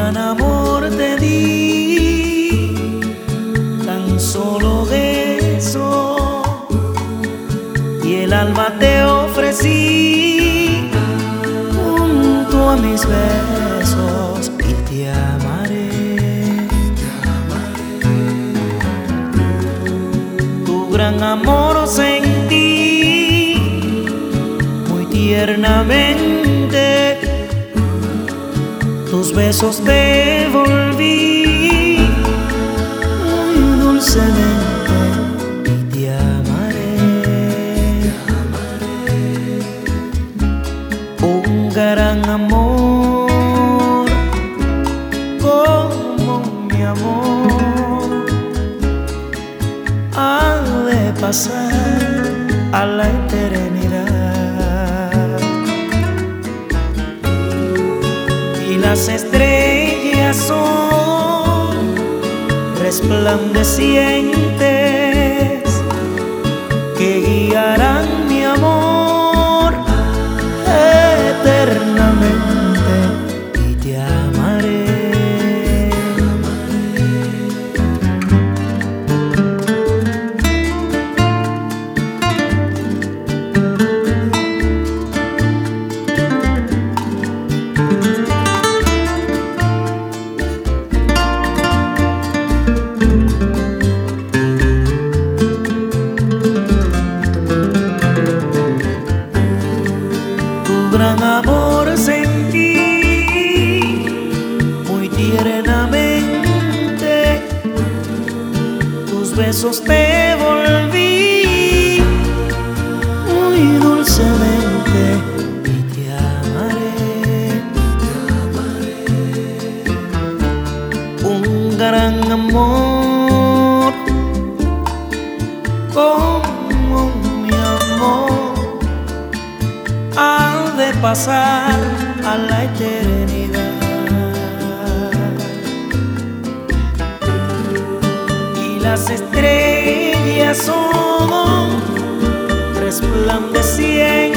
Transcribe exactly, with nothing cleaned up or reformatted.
gran amor te di, tan solo eso, y el alma te ofrecí junto a mis besos, y te amaré. Tu gran amor sentí muy tiernamente, tus besos devolví muy dulcemente, y te amaré. Un gran amor como mi amor ha de pasar a la eternidad, y las estrellas son resplandecientes que guiarán mi amor eternamente, y te amaré. Gran amor sentí muy tiernamente, tus besos devolví muy dulcemente, y te amaré. Un gran amor como mi amor ha de pasar a la eternidad, y las estrellas son resplandecientes